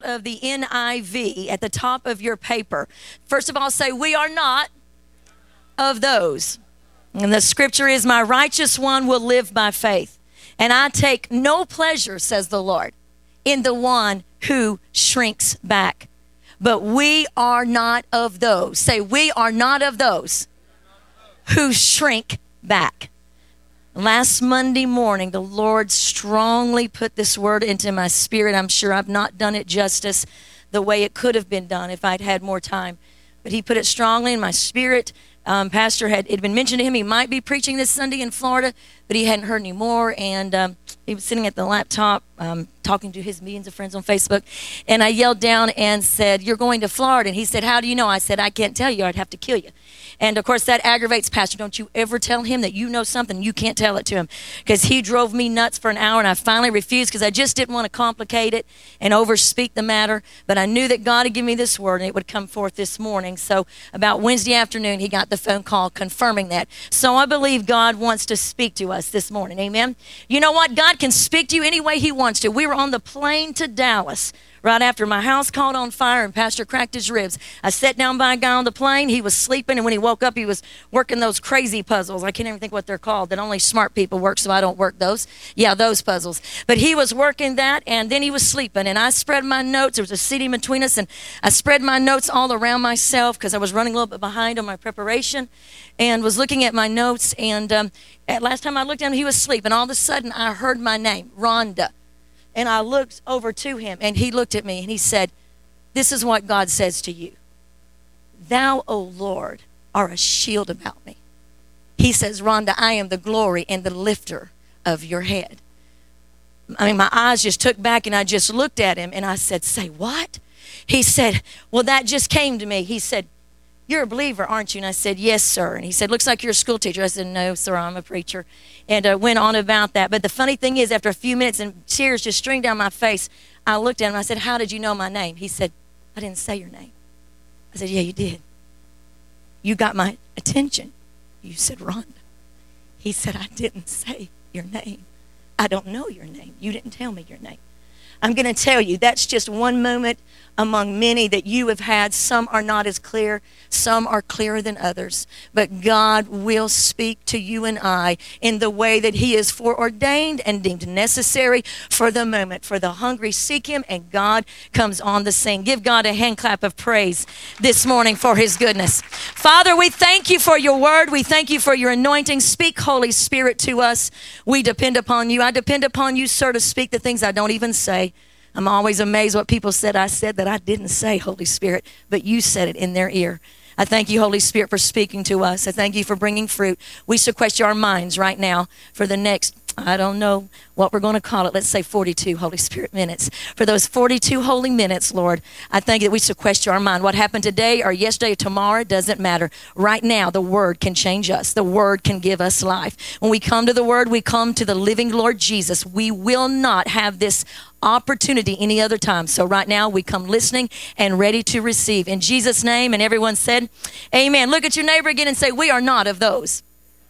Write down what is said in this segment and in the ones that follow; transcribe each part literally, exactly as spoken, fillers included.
of the N I V at the top of your paper. First of all, say, we are not of those. And the scripture is, my righteous one will live by faith. And I take no pleasure, says the Lord, in the one who shrinks back. But we are not of those. Say, we are not of those who shrink back. Last Monday morning, the Lord strongly put this word into my spirit. I'm sure I've not done it justice the way it could have been done if I'd had more time. But he put it strongly in my spirit. Um, Pastor had, it had been mentioned to him he might be preaching this Sunday in Florida, but he hadn't heard any more. And um, he was sitting at the laptop um, talking to his millions of friends on Facebook. And I yelled down and said, you're going to Florida. And he said, how do you know? I said, I can't tell you. I'd have to kill you. And, of course, that aggravates Pastor. Don't you ever tell him that you know something. You can't tell it to him. Because he drove me nuts for an hour, and I finally refused because I just didn't want to complicate it and overspeak the matter. But I knew that God had given me this word, and it would come forth this morning. So about Wednesday afternoon, he got the phone call confirming that. So I believe God wants to speak to us this morning. Amen? You know what? God can speak to you any way he wants to. We were on the plane to Dallas right after my house caught on fire and Pastor cracked his ribs. I sat down by a guy on the plane. He was sleeping, and when he woke up, he was working those crazy puzzles. I can't even think what they're called, that only smart people work, so I don't work those. Yeah, those puzzles. But he was working that, and then he was sleeping, and I spread my notes. There was a seating between us, and I spread my notes all around myself because I was running a little bit behind on my preparation and was looking at my notes. And um, at last time I looked at him, he was asleep, and all of a sudden I heard my name, Rhonda. And I looked over to him, and he looked at me, and he said, this is what God says to you. Thou, O Lord, are a shield about me. He says, Rhonda, I am the glory and the lifter of your head. I mean, my eyes just took back, and I just looked at him, and I said, say what? He said, well, that just came to me. He said, you're a believer, aren't you? And I said, yes, sir. And he said, looks like you're a school teacher. I said, no, sir, I'm a preacher. And uh, went on about that. But the funny thing is, after a few minutes and tears just streamed down my face, I looked at him and I said, how did you know my name? He said, I didn't say your name. I said, yeah, you did. You got my attention. You said, Rhonda. He said, I didn't say your name. I don't know your name. You didn't tell me your name. I'm going to tell you, that's just one moment among many that you have had. Some are not as clear. Some are clearer than others. But God will speak to you and I in the way that he is foreordained and deemed necessary for the moment. For the hungry seek him, and God comes on the scene. Give God a hand clap of praise this morning for his goodness. Father, we thank you for your word. We thank you for your anointing. Speak, Holy Spirit, to us. We depend upon you. I depend upon you, sir, to speak the things I don't even say. I'm always amazed what people said I said that I didn't say, Holy Spirit, but you said it in their ear. I thank you, Holy Spirit, for speaking to us. I thank you for bringing fruit. We sequester our minds right now for the next, I don't know what we're going to call it. Let's say forty-two Holy Spirit minutes. For those forty-two holy minutes, Lord, I thank you that we sequester our mind. What happened today or yesterday or tomorrow doesn't matter. Right now, the word can change us. The word can give us life. When we come to the word, we come to the living Lord Jesus. We will not have this opportunity any other time. So right now we come listening and ready to receive. In Jesus' name, and everyone said, amen. Look at your neighbor again and say, we are not of those.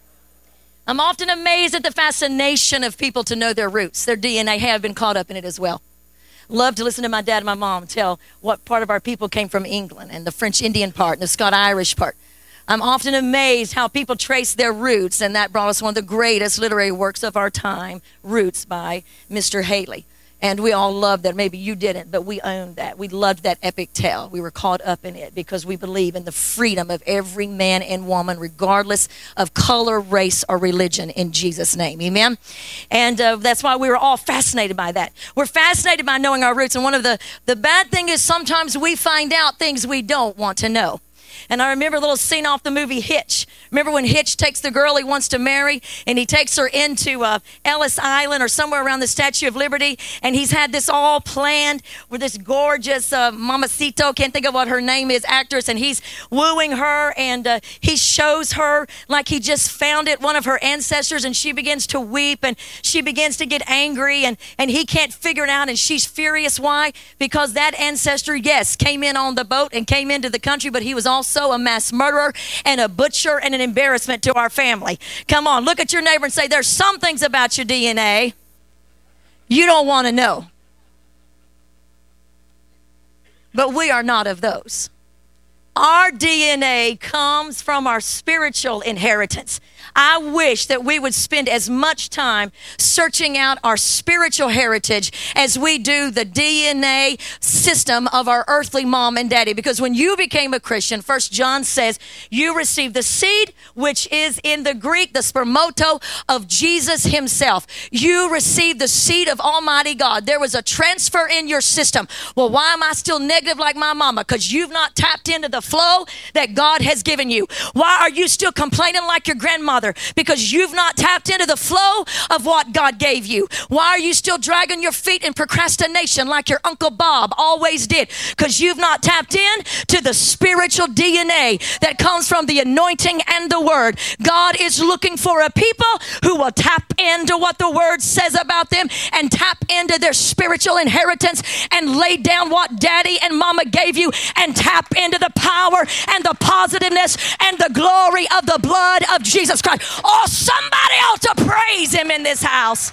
I'm often amazed at the fascination of people to know their roots. Their D N A have been caught up in it as well. Love to listen to my dad and my mom tell what part of our people came from England, and the French Indian part and the Scot-Irish part. I'm often amazed how people trace their roots, and that brought us one of the greatest literary works of our time, Roots by Mister Haley. And we all loved that. Maybe you didn't, but we owned that. We loved that epic tale. We were caught up in it because we believe in the freedom of every man and woman, regardless of color, race, or religion, in Jesus' name. Amen? And uh, that's why we were all fascinated by that. We're fascinated by knowing our roots. And one of the, the bad thing is sometimes we find out things we don't want to know. And I remember a little scene off the movie Hitch. Remember when Hitch takes the girl he wants to marry, and he takes her into uh, Ellis Island or somewhere around the Statue of Liberty, and he's had this all planned with this gorgeous uh, mamacito, can't think of what her name is, actress, and he's wooing her, and uh, he shows her like he just found it, one of her ancestors, and she begins to weep, and she begins to get angry, and, and he can't figure it out, and she's furious. Why? Because that ancestor, yes, came in on the boat and came into the country, but he was also a mass murderer and a butcher and an embarrassment to our family. Come on, look at your neighbor and say, there's some things about your D N A you don't want to know. but we are not of those. Our D N A comes from our spiritual inheritance. I wish that we would spend as much time searching out our spiritual heritage as we do the D N A system of our earthly mom and daddy. Because when you became a Christian, First John says, you received the seed, which is in the Greek, the spermato of Jesus himself. You received the seed of Almighty God. There was a transfer in your system. Well, why am I still negative like my mama? Because you've not tapped into the flow that God has given you. Why are you still complaining like your grandmother? Because you've not tapped into the flow of what God gave you. Why are you still dragging your feet in procrastination like your Uncle Bob always did? Because you've not tapped in to the spiritual D N A that comes from the anointing and the word. God is looking for a people who will tap into what the word says about them and tap into their spiritual inheritance and lay down what daddy and mama gave you and tap into the power and the positiveness and the glory of the blood of Jesus Christ. Oh, somebody ought to praise him in this house.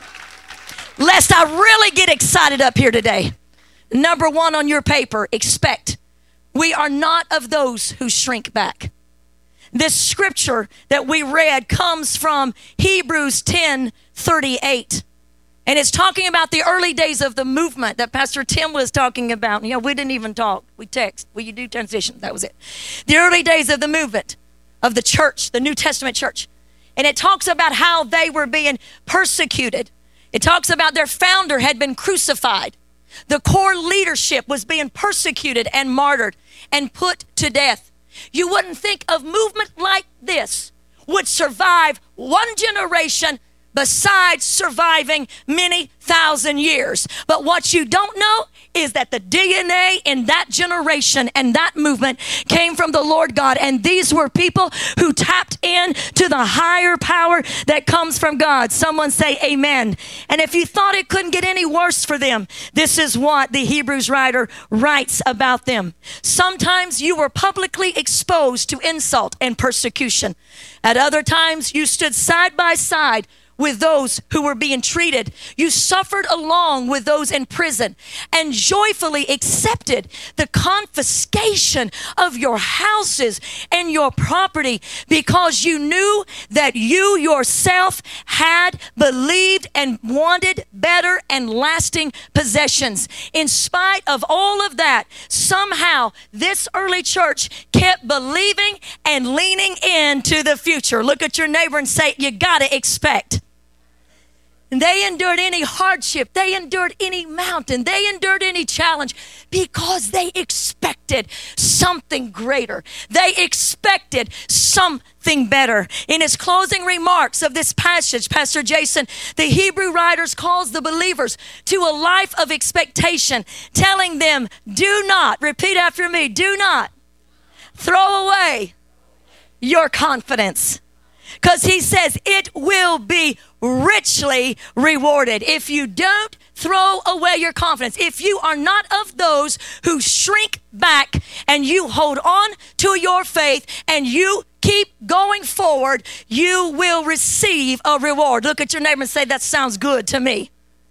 Lest I really get excited up here today. Number one on your paper, expect. We are not of those who shrink back. This scripture that we read comes from Hebrews ten thirty-eight. And it's talking about the early days of the movement that Pastor Tim was talking about. You know, we didn't even talk. We text. Well, you do transition. That was it. The early days of the movement of the church, the New Testament church. And it talks about how they were being persecuted. It talks about their founder had been crucified. The core leadership was being persecuted and martyred and put to death. You wouldn't think of movement like this would survive one generation besides surviving many thousand years. But what you don't know is that the D N A in that generation and that movement came from the Lord God. And these were people who tapped in to the higher power that comes from God. Someone say amen. And if you thought it couldn't get any worse for them, this is what the Hebrews writer writes about them. Sometimes you were publicly exposed to insult and persecution. At other times you stood side by side with those who were being treated. You suffered along with those in prison and joyfully accepted the confiscation of your houses and your property because you knew that you yourself had believed and wanted better and lasting possessions. In spite of all of that, somehow this early church kept believing and leaning into the future. Look at your neighbor and say, you gotta expect. And they endured any hardship. They endured any mountain. They endured any challenge because they expected something greater. They expected something better. In his closing remarks of this passage, Pastor Jason, the Hebrew writers calls the believers to a life of expectation, telling them, do not, repeat after me, do not throw away your confidence. Because he says it will be richly rewarded. If you don't throw away your confidence, if you are not of those who shrink back and you hold on to your faith and you keep going forward, you will receive a reward. Look at your neighbor and say, that sounds good to me.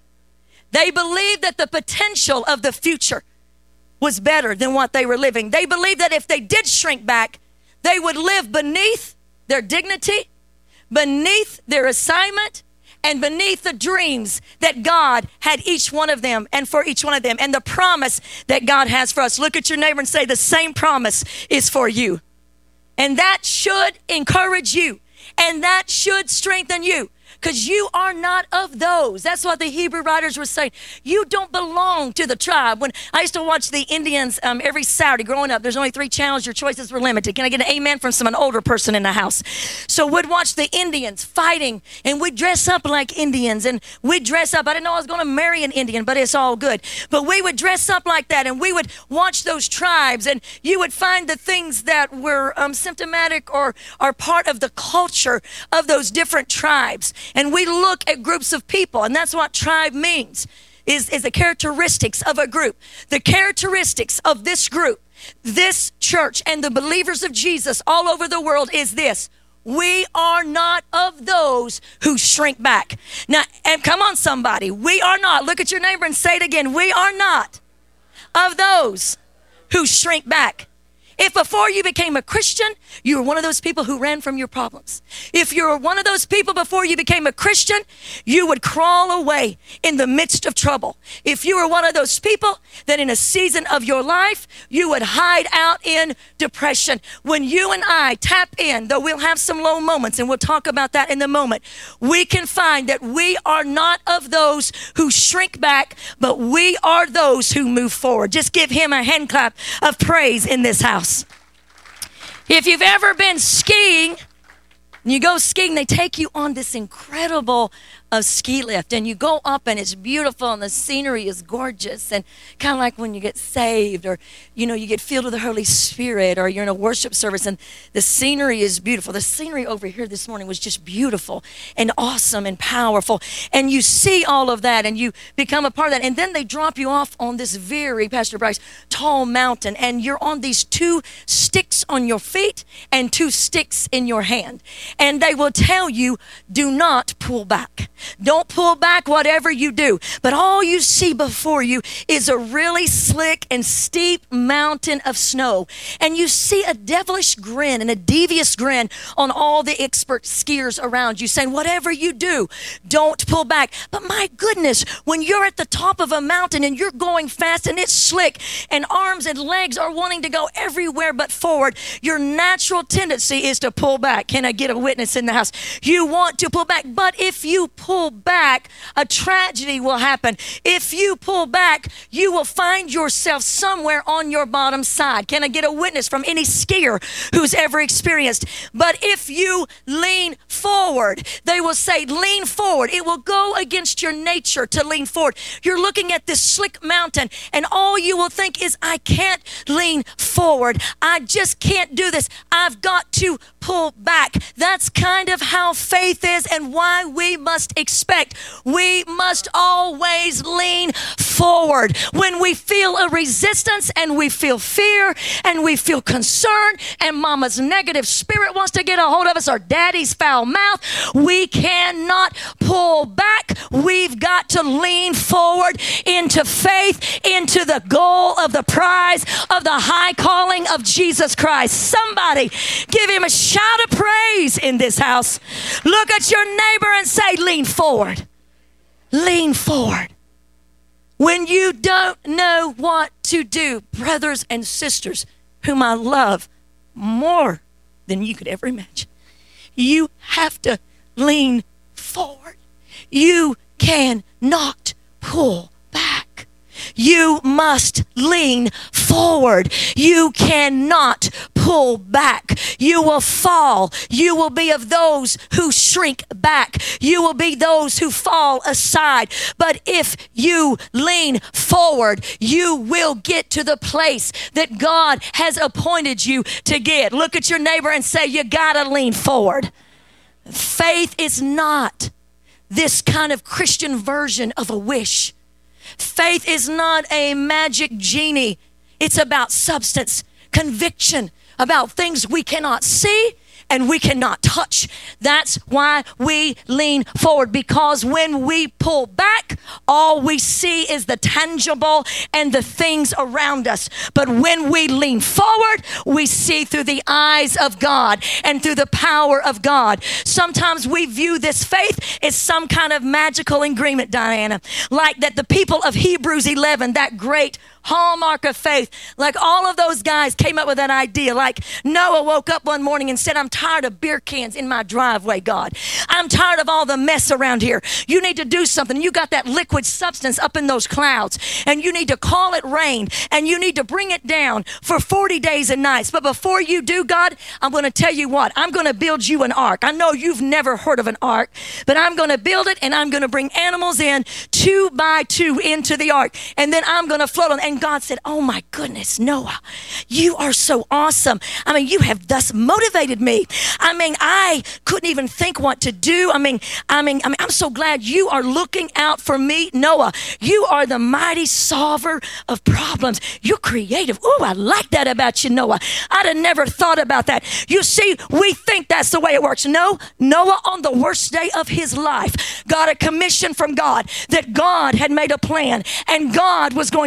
They believed that the potential of the future was better than what they were living. They believed that if they did shrink back, they would live beneath their dignity, beneath their assignment, and beneath the dreams that God had each one of them and for each one of them and the promise that God has for us. Look at your neighbor and say, the same promise is for you. And that should encourage you and that should strengthen you. Because you are not of those. That's what the Hebrew writers were saying. You don't belong to the tribe. When I used to watch the Indians um, every Saturday growing up, there's only three channels. Your choices were limited. Can I get an amen from some an older person in the house? So we'd watch the Indians fighting, and we'd dress up like Indians, and we'd dress up. I didn't know I was going to marry an Indian, but it's all good. But we would dress up like that, and we would watch those tribes, and you would find the things that were um, symptomatic or are part of the culture of those different tribes. And we look at groups of people, and that's what tribe means, is, is the characteristics of a group. The characteristics of this group, this church, and the believers of Jesus all over the world is this. We are not of those who shrink back. Now, and come on, somebody. We are not. Look at your neighbor and say it again. We are not of those who shrink back. If before you became a Christian, you were one of those people who ran from your problems. If you were one of those people before you became a Christian, you would crawl away in the midst of trouble. If you were one of those people that in a season of your life, you would hide out in depression. When you and I tap in, though we'll have some low moments, and we'll talk about that in a moment, we can find that we are not of those who shrink back, but we are those who move forward. Just give him a hand clap of praise in this house. If you've ever been skiing, you go skiing, they take you on this incredible uh, ski lift, and you go up, and it's beautiful, and the scenery is gorgeous, and kind of like when you get saved, or, you know, you get filled with the Holy Spirit, or you're in a worship service, and the scenery is beautiful. The scenery over here this morning was just beautiful and awesome and powerful, and you see all of that, and you become a part of that, and then they drop you off on this very, Pastor Bryce, tall mountain, and you're on these two sticks on your feet and two sticks in your hand. And they will tell you, do not pull back. Don't pull back whatever you do. But all you see before you is a really slick and steep mountain of snow. And you see a devilish grin and a devious grin on all the expert skiers around you, saying, whatever you do, don't pull back. But my goodness, when you're at the top of a mountain and you're going fast and it's slick and arms and legs are wanting to go everywhere but forward, your natural tendency is to pull back. Can I get a witness in the house? You want to pull back, but if you pull back, a tragedy will happen. If you pull back, you will find yourself somewhere on your bottom side. Can I get a witness from any skier who's ever experienced? But if you lean forward, they will say, lean forward. It will go against your nature to lean forward. You're looking at this slick mountain, and all you will think is, I can't lean forward. I just can't do this. I've got to pull back. That's kind of how faith is, and why we must expect. We must always lean forward. When we feel a resistance and we feel fear and we feel concern and mama's negative spirit wants to get a hold of us, or daddy's foul mouth, we cannot pull back. We've got to lean forward into faith, into the goal of the prize of the high calling of Jesus Christ. Somebody give him a shout of praise in this house. Look at your neighbor and say, lean forward. Lean forward. When you don't know what to do, brothers and sisters, whom I love more than you could ever imagine, you have to lean forward. You cannot pull back. You must lean forward. You cannot pull back. You will fall. You will be of those who shrink back. You will be those who fall aside. But if you lean forward, you will get to the place that God has appointed you to get. Look at your neighbor and say, you gotta lean forward. Faith is not this kind of Christian version of a wish. Faith is not a magic genie. It's about substance, conviction, about things we cannot see and we cannot touch. That's why we lean forward, because when we pull back, all we see is the tangible and the things around us. But when we lean forward, we see through the eyes of God and through the power of God. Sometimes we view this faith as some kind of magical agreement, Diana, like that the people of Hebrews eleven, that great hallmark of faith, like all of those guys came up with that idea. Like Noah woke up one morning and said, I'm tired of beer cans in my driveway, God. I'm tired of all the mess around here. You need to do something. You got that liquid substance up in those clouds, and you need to call it rain, and you need to bring it down for forty days and nights. But before you do, God, I'm going to tell you what, I'm going to build you an ark. I know you've never heard of an ark, but I'm going to build it, and I'm going to bring animals in two by two into the ark, and then I'm going to float on. And God said, oh my goodness, Noah, you are so awesome. I mean, you have thus motivated me. I mean, I couldn't even think what to do. I mean, I mean, I mean, I'm so glad you are looking out for me, Noah. You are the mighty solver of problems. You're creative. Oh, I like that about you, Noah. I'd have never thought about that. You see, we think that's the way it works. No, Noah, on the worst day of his life, got a commission from God that God had made a plan, and God was going to build an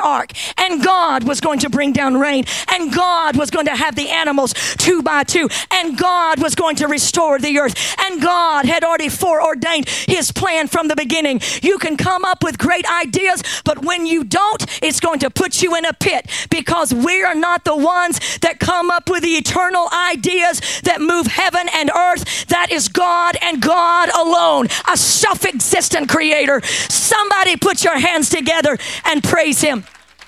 ark, and God was going to bring down rain, and God was going to have the animals two by two, and God was going to restore the earth, and God had already foreordained his plan from the beginning. You can come up with great ideas, but when you don't, it's going to put you in a pit, because we are not the ones that come up with the eternal ideas that move heaven and earth. That is God and God alone, a self-existent creator. Somebody put your hands together and praise him.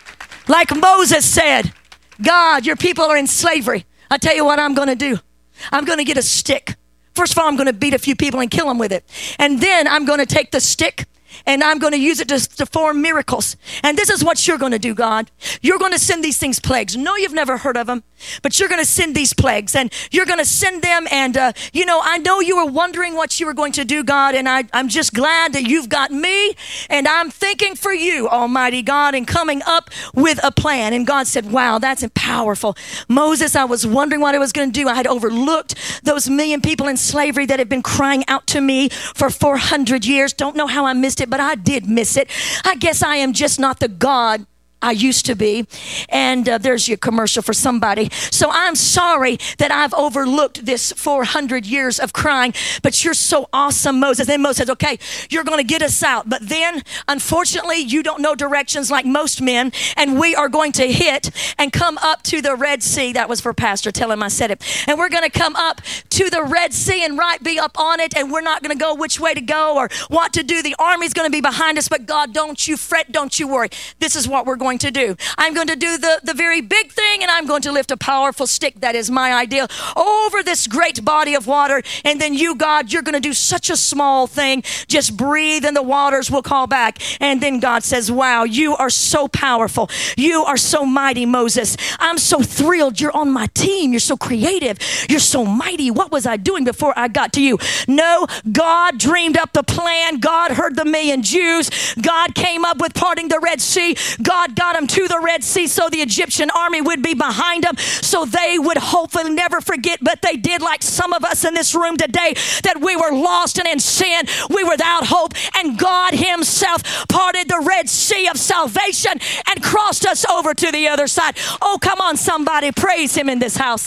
Like Moses said, God, your people are in slavery. I tell you what I'm going to do. I'm going to get a stick. First of all, I'm going to beat a few people and kill them with it. And then I'm going to take the stick and I'm going to use it to, to form miracles. And this is what you're going to do, God. You're going to send these things plagues. No, you've never heard of them, but you're going to send these plagues, and you're going to send them. And, uh, you know, I know you were wondering what you were going to do, God, and I, I'm just glad that you've got me, and I'm thinking for you, Almighty God, and coming up with a plan. And God said, wow, that's powerful. Moses, I was wondering what I was going to do. I had overlooked those million people in slavery that had been crying out to me for four hundred years. Don't know how I missed it, but I did miss it. I guess I am just not the God I used to be. And uh, there's your commercial for somebody. So I'm sorry that I've overlooked this four hundred years of crying, but you're so awesome, Moses. Then Moses says, okay, you're going to get us out. But then, unfortunately, you don't know directions like most men, and we are going to hit and come up to the Red Sea. That was for Pastor. Tell him I said it. And we're going to come up to the Red Sea and right be up on it, and we're not going to go which way to go or what to do. The army's going to be behind us, but God, don't you fret, don't you worry. This is what we're going to do. I'm going to do the, the very big thing, and I'm going to lift a powerful stick. That is my idea over this great body of water. And then you, God, you're going to do such a small thing. Just breathe and the waters will call back. And then God says, wow, you are so powerful. You are so mighty, Moses. I'm so thrilled you're on my team. You're so creative. You're so mighty. What was I doing before I got to you? No, God dreamed up the plan. God heard the million Jews. God came up with parting the Red Sea. God got them to the Red Sea so the Egyptian army would be behind them, so they would hopefully never forget. But they did, like some of us in this room today, that we were lost and in sin. We were without hope, and God himself parted the Red Sea of salvation and crossed us over to the other side. Oh, come on, somebody, praise him in this house.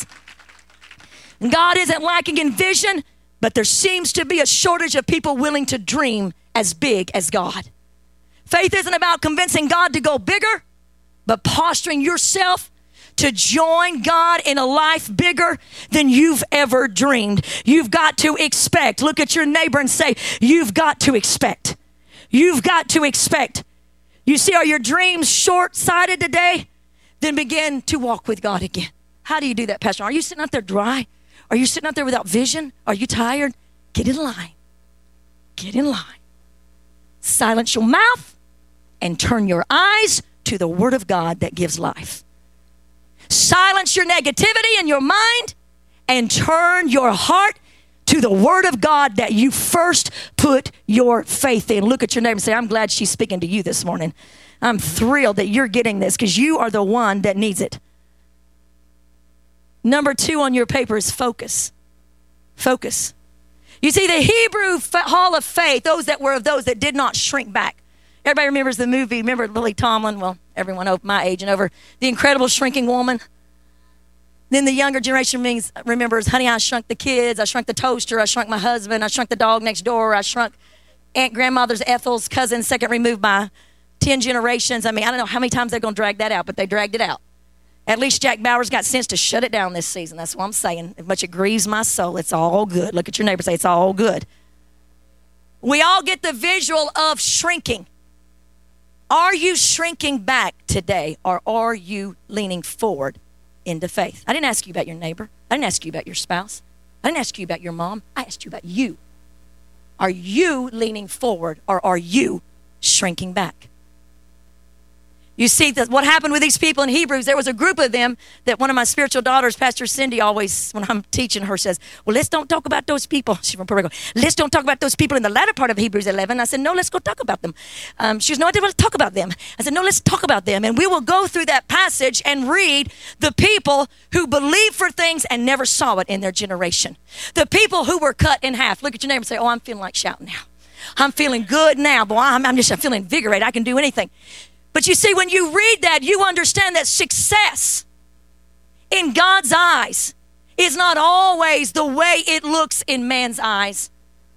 God isn't lacking in vision, but there seems to be a shortage of people willing to dream as big as God. Faith isn't about convincing God to go bigger, but posturing yourself to join God in a life bigger than you've ever dreamed. You've got to expect. Look at your neighbor and say, you've got to expect. You've got to expect. You see, are your dreams short-sighted today? Then begin to walk with God again. How do you do that, Pastor? Are you sitting out there dry? Are you sitting out there without vision? Are you tired? Get in line. Get in line. Silence your mouth and turn your eyes to the Word of God that gives life. Silence your negativity in your mind and turn your heart to the Word of God that you first put your faith in. Look at your neighbor and say, I'm glad she's speaking to you this morning. I'm thrilled that you're getting this because you are the one that needs it. Number two on your paper is focus. Focus. You see, the Hebrew Hall of Faith, those that were of those that did not shrink back. Everybody remembers the movie, remember Lily Tomlin? Well, everyone over my age and over. The Incredible Shrinking Woman. Then the younger generation means, remembers, honey, I shrunk the kids. I shrunk the toaster. I shrunk my husband. I shrunk the dog next door. I shrunk Aunt Grandmother's Ethel's cousin, second removed by ten generations. I mean, I don't know how many times they're going to drag that out, but they dragged it out. At least Jack Bauer's got sense to shut it down this season. That's what I'm saying. As much it grieves my soul, it's all good. Look at your neighbor, say it's all good. We all get the visual of shrinking. Are you shrinking back today, or are you leaning forward into faith? I didn't ask you about your neighbor. I didn't ask you about your spouse. I didn't ask you about your mom. I asked you about you. Are you leaning forward, or are you shrinking back? You see that what happened with these people in Hebrews, there was a group of them that one of my spiritual daughters, Pastor Cindy, always, when I'm teaching her, says, well, let's don't talk about those people. She's from Puerto Rico. Let's don't talk about those people in the latter part of Hebrews eleven. I said, no, let's go talk about them. Um, she goes, no, I didn't want to talk about them. I said, no, let's talk about them. And we will go through that passage and read the people who believed for things and never saw it in their generation. The people who were cut in half. Look at your neighbor and say, oh, I'm feeling like shouting now. I'm feeling good now. Boy, I'm, I'm just I'm feeling invigorated. I can do anything. But you see, when you read that, you understand that success in God's eyes is not always the way it looks in man's eyes.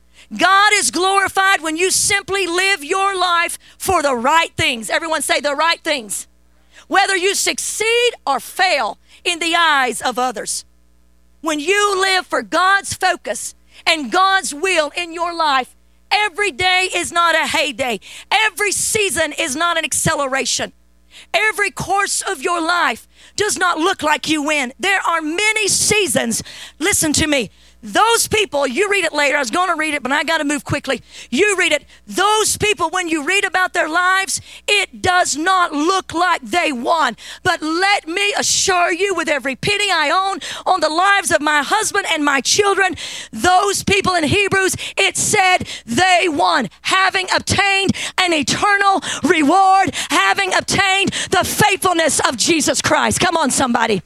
God is glorified when you simply live your life for the right things. Everyone say the right things. Whether you succeed or fail in the eyes of others. When you live for God's focus and God's will in your life, every day is not a heyday. Every season is not an acceleration. Every course of your life does not look like you win. There are many seasons. Listen to me. Those people, you read it later. I was going to read it, but I got to move quickly. You read it. Those people, when you read about their lives, it does not look like they won. But let me assure you, with every penny I own on the lives of my husband and my children, those people in Hebrews, it said they won, having obtained an eternal reward, having obtained the faithfulness of Jesus Christ. Come on, somebody.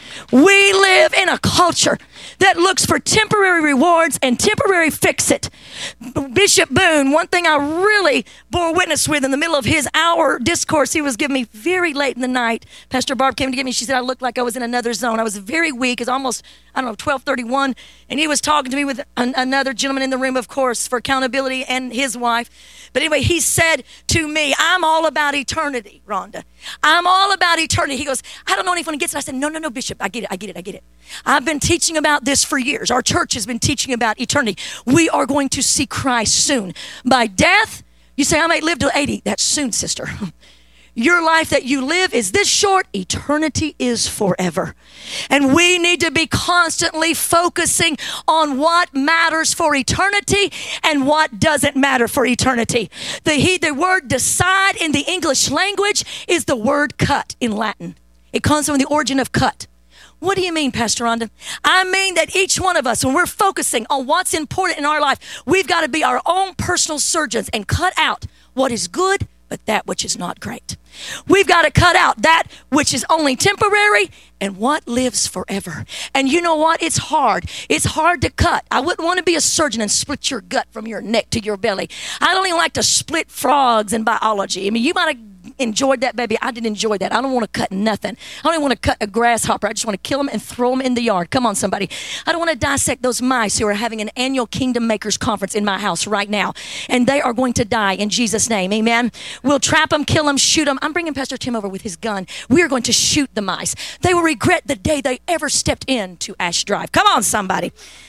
We live in a culture that looks for temporary rewards and temporary fix-it. Bishop Boone, one thing I really bore witness with in the middle of his hour discourse he was giving me very late in the night. Pastor Barb came to get me. She said I looked like I was in another zone. I was very weak. It's almost, I don't know, twelve thirty-one. And he was talking to me with an, another gentleman in the room, of course, for accountability, and his wife. But anyway, he said to me, I'm all about eternity, Rhonda. I'm all about eternity. He goes, I don't know anyone who gets it. I said, no, no, no, Bishop. I get it. I get it. I get it. I've been teaching about this for years. Our church has been teaching about eternity. We are going to see Christ soon. By death, you say, I may live to eighty. That's soon, sister. Your life that you live is this short. Eternity is forever. And we need to be constantly focusing on what matters for eternity and what doesn't matter for eternity. The, he, the word decide in the English language is the word cut in Latin. It comes from the origin of cut. What do you mean, Pastor Rhonda? I mean that each one of us, when we're focusing on what's important in our life, we've got to be our own personal surgeons and cut out what is good, but that which is not great. We've got to cut out that which is only temporary and what lives forever. And you know what? It's hard. It's hard to cut. I wouldn't want to be a surgeon and split your gut from your neck to your belly. I don't even like to split frogs in biology. I mean, you might have enjoyed that, baby. I didn't enjoy that. I don't want to cut nothing. I don't even want to cut a grasshopper. I just want to kill them and throw them in the yard. Come on, somebody. I don't want to dissect those mice who are having an annual Kingdom Makers conference in my house right now. And they are going to die in Jesus' name. Amen. We'll trap them, kill them, shoot them. I'm bringing Pastor Tim over with his gun. We're going to shoot the mice. They will regret the day they ever stepped into Ash Drive. Come on, somebody.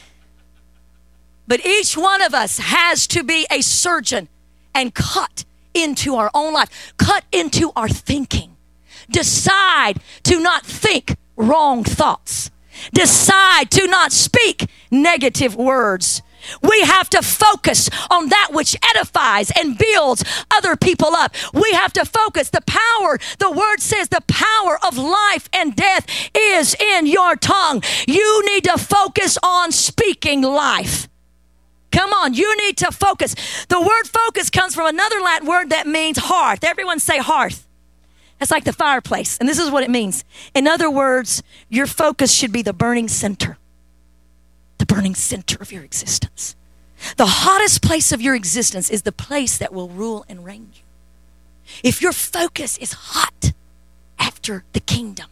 But each one of us has to be a surgeon and cut into our own life, cut into our thinking. Decide to not think wrong thoughts. Decide to not speak negative words. We have to focus on that which edifies and builds other people up. We have to focus. The power, the word says the power of life and death is in your tongue. You need to focus on speaking life. Come on, you need to focus. The word focus comes from another Latin word that means hearth. Everyone say hearth. That's like the fireplace. And this is what it means. In other words, your focus should be the burning center. The burning center of your existence. The hottest place of your existence is the place that will rule and reign you. If your focus is hot after the kingdom,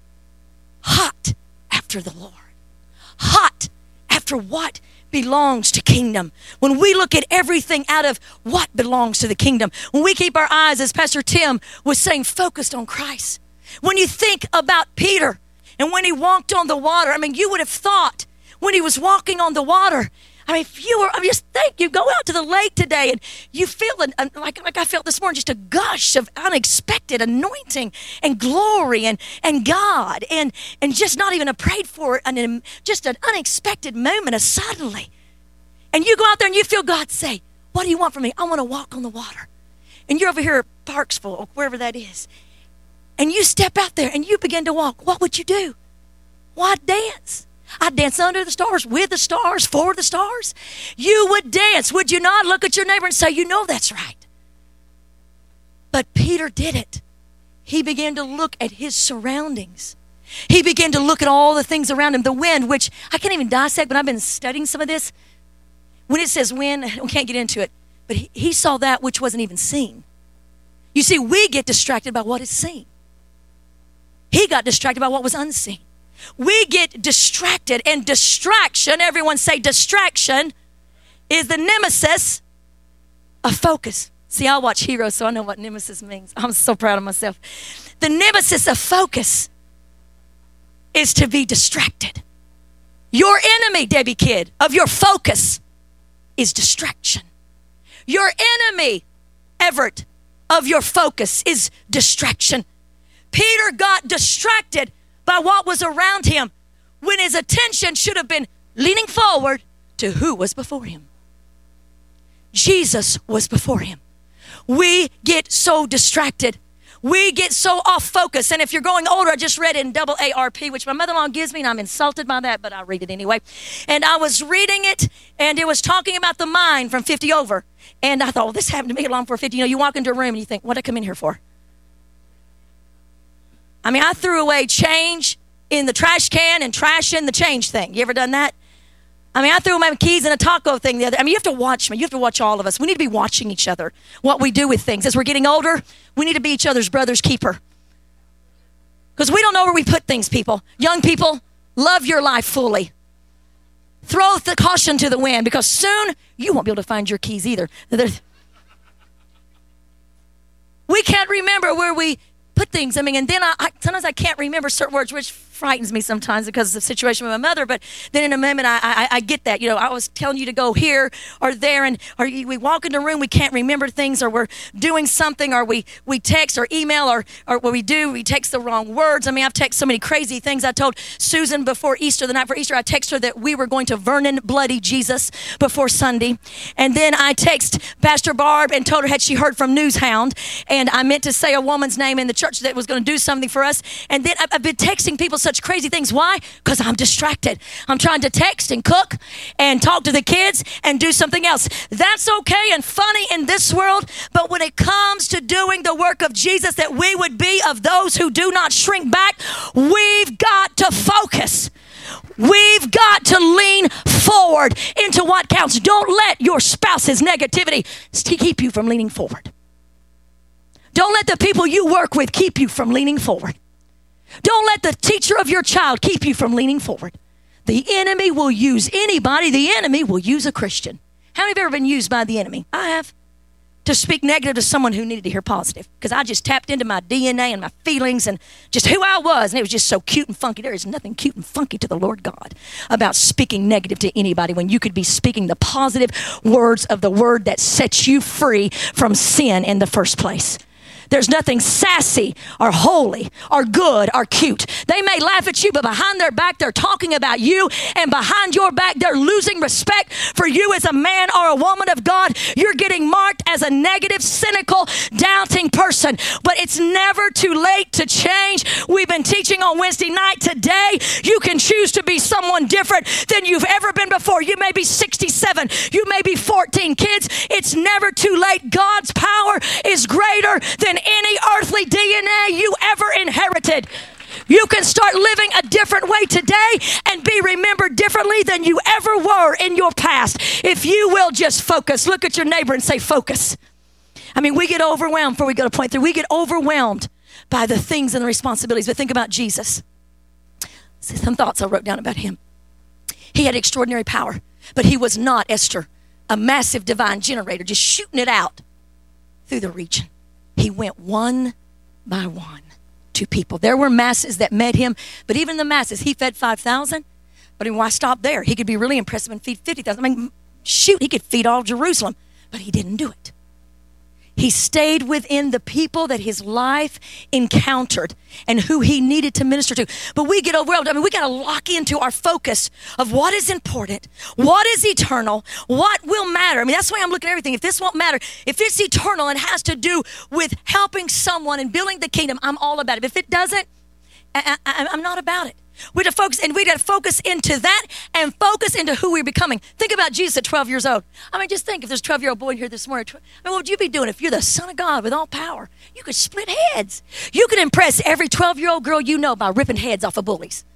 hot after the Lord, hot after what belongs to kingdom. When we look at everything out of what belongs to the kingdom, when we keep our eyes, as Pastor Tim was saying, focused on Christ. When you think about Peter and when he walked on the water, I mean, you would have thought when he was walking on the water, I mean, if you were, I mean, just think, you go out to the lake today and you feel, an, an, like, like I felt this morning, just a gush of unexpected anointing and glory and, and God and, and just not even a prayed for, an, just an unexpected moment, a suddenly. And you go out there and you feel God say, what do you want from me? I want to walk on the water. And you're over here at Parksville or wherever that is. And you step out there and you begin to walk. What would you do? Why dance? I'd dance under the stars, with the stars, for the stars. You would dance, would you not? Look at your neighbor and say, you know that's right. But Peter did it. He began to look at his surroundings. He began to look at all the things around him. The wind, which I can't even dissect, but I've been studying some of this. When it says wind, we can't get into it. But he, he saw that which wasn't even seen. You see, we get distracted by what is seen. He got distracted by what was unseen. We get distracted, and distraction, everyone say distraction, is the nemesis of focus. See, I watch Heroes, so I know what nemesis means. I'm so proud of myself. The nemesis of focus is to be distracted. Your enemy, Debbie Kidd, of your focus is distraction. Your enemy, Everett, of your focus is distraction. Peter got distracted by what was around him when his attention should have been leaning forward to who was before him. Jesus was before him. We get so distracted. We get so off focus. And if you're growing older, I just read it in double A R P, which my mother-in-law gives me, and I'm insulted by that, but I read it anyway. And I was reading it, and it was talking about the mind from fifty over. And I thought, well, this happened to me long before fifty. You know, you walk into a room and you think, what did I come in here for? I mean, I threw away change in the trash can and trash in the change thing. You ever done that? I mean, I threw my keys in a taco thing the other. I mean, you have to watch me. You have to watch all of us. We need to be watching each other, what we do with things. As we're getting older, we need to be each other's brother's keeper. Because we don't know where we put things, people. Young people, love your life fully. Throw the caution to the wind, because soon you won't be able to find your keys either. We can't remember where we put things. I mean, and then I, I sometimes I can't remember certain words, which frightens me sometimes because of the situation with my mother. But then in a moment, I, I, I get that. You know, I was telling you to go here or there, and or we walk in a room, we can't remember things, or we're doing something, or we, we text or email, or, or what we do, we text the wrong words. I mean, I've texted so many crazy things. I told Susan before Easter, the night before Easter, I texted her that we were going to Vernon Bloody Jesus before Sunday. And then I text Pastor Barb and told her, had she heard from Newshound? And I meant to say a woman's name in the church that was going to do something for us. And then I've been texting people such crazy things. Why? Because I'm distracted. I'm trying to text and cook and talk to the kids and do something else. That's okay and funny in this world, but when it comes to doing the work of Jesus, that we would be of those who do not shrink back, we've got to focus. We've got to lean forward into what counts. Don't let your spouse's negativity keep you from leaning forward. Don't let the people you work with keep you from leaning forward. Don't let the teacher of your child keep you from leaning forward. The enemy will use anybody. The enemy will use a Christian. How many have ever been used by the enemy? I have. To speak negative to someone who needed to hear positive. Because I just tapped into my D N A and my feelings and just who I was. And it was just so cute and funky. There is nothing cute and funky to the Lord God about speaking negative to anybody when you could be speaking the positive words of the word that sets you free from sin in the first place. There's nothing sassy or holy or good or cute. They may laugh at you, but behind their back, they're talking about you. And behind your back, they're losing respect for you as a man or a woman of God. You're getting marked as a negative, cynical, doubting person. But it's never too late to change. We've been teaching on Wednesday night. Today, you can choose to be someone different than you've ever been before. You may be sixty-seven. You may be fourteen. Kids, it's never too late. God's power is greater than any earthly D N A you ever inherited. You can start living a different way today and be remembered differently than you ever were in your past. If you will just focus. Look at your neighbor and say, focus. I mean, we get overwhelmed before we go to point three. We get overwhelmed by the things and the responsibilities. But think about Jesus. Some thoughts I wrote down about him. He had extraordinary power, but he was not, Esther, a massive divine generator, just shooting it out through the region. He went one by one to people. There were masses that met him, but even the masses, he fed five thousand. But why stop there? He could be really impressive and feed fifty thousand. I mean, shoot, he could feed all Jerusalem, but he didn't do it. He stayed within the people that his life encountered and who he needed to minister to. But we get overwhelmed. I mean, we got to lock into our focus of what is important, what is eternal, what will matter. I mean, that's why I'm looking at everything. If this won't matter, if it's eternal and has to do with helping someone and building the kingdom, I'm all about it. If it doesn't, I, I, I'm not about it. We got to focus, and we got to focus into that and focus into who we're becoming. Think about Jesus at twelve years old. I mean, just think if there's a twelve-year-old boy in here this morning. I mean, what would you be doing if you're the Son of God with all power? You could split heads. You could impress every twelve-year-old girl you know by ripping heads off of bullies.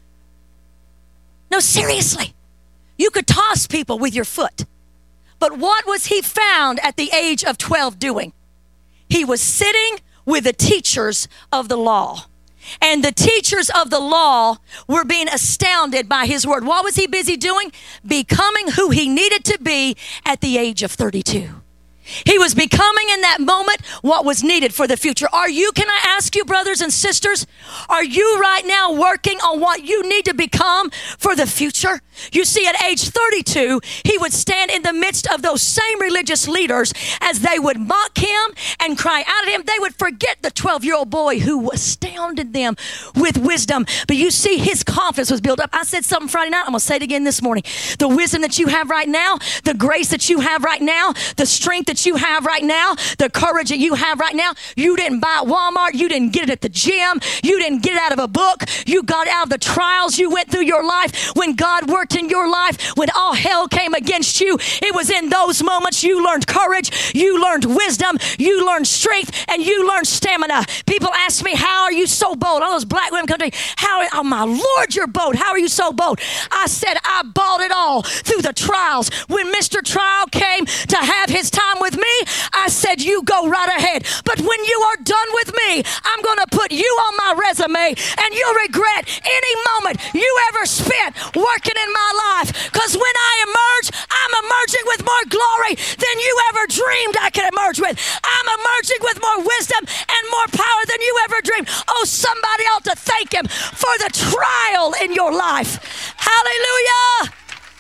No, seriously. You could toss people with your foot. But what was he found at the age of twelve doing? He was sitting with the teachers of the law. And the teachers of the law were being astounded by his word. What was he busy doing? Becoming who he needed to be at the age of thirty-two. He was becoming in that moment what was needed for the future. Are you, can I ask you, brothers and sisters, are you right now working on what you need to become for the future? You see, at age thirty-two, he would stand in the midst of those same religious leaders as they would mock him and cry out at him. They would forget the twelve-year-old boy who astounded them with wisdom. But you see, his confidence was built up. I said something Friday night. I'm going to say it again this morning. The wisdom that you have right now, the grace that you have right now, the strength that you have right now, the courage that you have right now, you didn't buy at Walmart. You didn't get it at the gym. You didn't get it out of a book. You got out of the trials you went through your life. When God worked in your life, when all hell came against you, it was in those moments you learned courage, you learned wisdom, you learned strength, and you learned stamina. People ask me, how are you so bold? All those black women come to me, how, oh my Lord, you're bold. How are you so bold? I said, I bought it all through the trials. When Mister Trial came to have his time with me, I said, you go right ahead. But when you are done with me, I'm going to put you on my resume, and you'll regret any moment you ever spent working in my life. Because when I emerge, I'm emerging with more glory than you ever dreamed I could emerge with. I'm emerging with more wisdom and more power than you ever dreamed. Oh, somebody ought to thank him for the trial in your life. Hallelujah.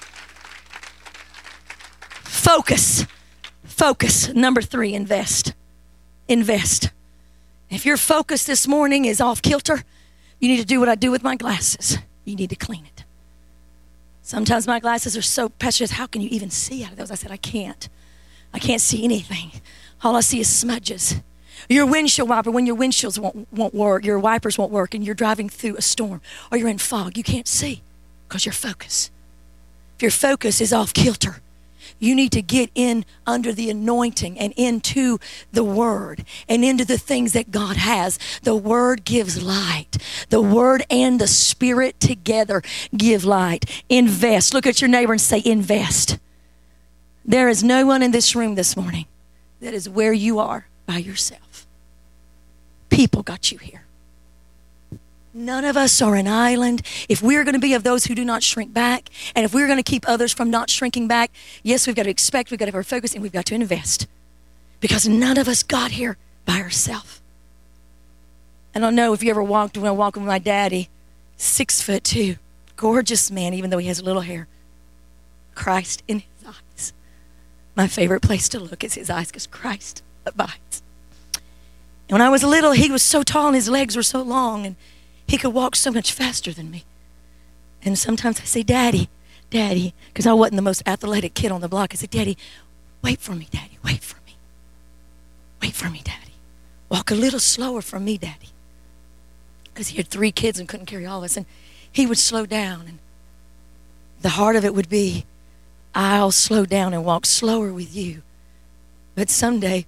Focus. Focus. Number three, invest. Invest. If your focus this morning is off kilter, you need to do what I do with my glasses. You need to clean it. Sometimes my glasses are so precious. How can you even see out of those? I said, I can't. I can't see anything. All I see is smudges. Your windshield wiper, when your windshields won't, won't work, your wipers won't work, and you're driving through a storm, or you're in fog, you can't see because your focus. If your focus is off kilter, you need to get in under the anointing and into the Word and into the things that God has. The Word gives light. The Word and the Spirit together give light. Invest. Look at your neighbor and say, invest. There is no one in this room this morning that is where you are by yourself. People got you here. None of us are an island. If we're going to be of those who do not shrink back, and if we're going to keep others from not shrinking back, yes, we've got to expect, we've got to have our focus, and we've got to invest. Because none of us got here by ourselves. I don't know if you ever walked when I walked with my daddy, six foot two, gorgeous man, even though he has a little hair. Christ in his eyes. My favorite place to look is his eyes, because Christ abides. And when I was little, he was so tall and his legs were so long, and he could walk so much faster than me. And sometimes I say, Daddy, Daddy, because I wasn't the most athletic kid on the block. I said, Daddy, wait for me, Daddy, wait for me. Wait for me, Daddy. Walk a little slower for me, Daddy. Because he had three kids and couldn't carry all of us. And he would slow down. And the heart of it would be, I'll slow down and walk slower with you. But someday,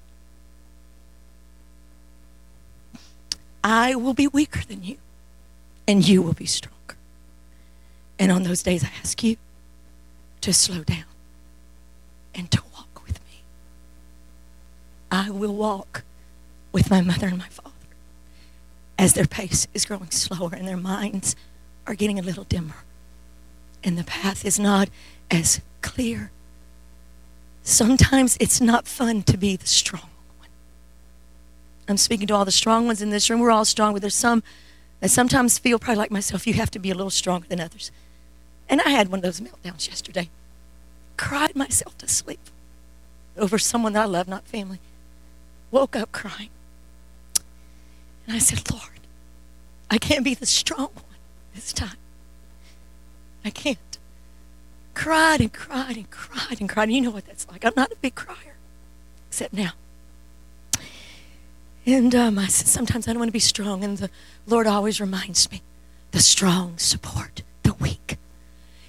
I will be weaker than you. And you will be stronger. And on those days, I ask you to slow down and to walk with me. I will walk with my mother and my father as their pace is growing slower and their minds are getting a little dimmer. And the path is not as clear. Sometimes it's not fun to be the strong one. I'm speaking to all the strong ones in this room. We're all strong, but there's some that sometimes feel probably like myself, you have to be a little stronger than others. And I had one of those meltdowns yesterday. Cried myself to sleep over someone that I love, not family. Woke up crying. And I said, Lord, I can't be the strong one this time. I can't. Cried and cried and cried and cried. And you know what that's like. I'm not a big crier, except now. And um, I said, sometimes I don't want to be strong. And the Lord always reminds me, the strong support the weak.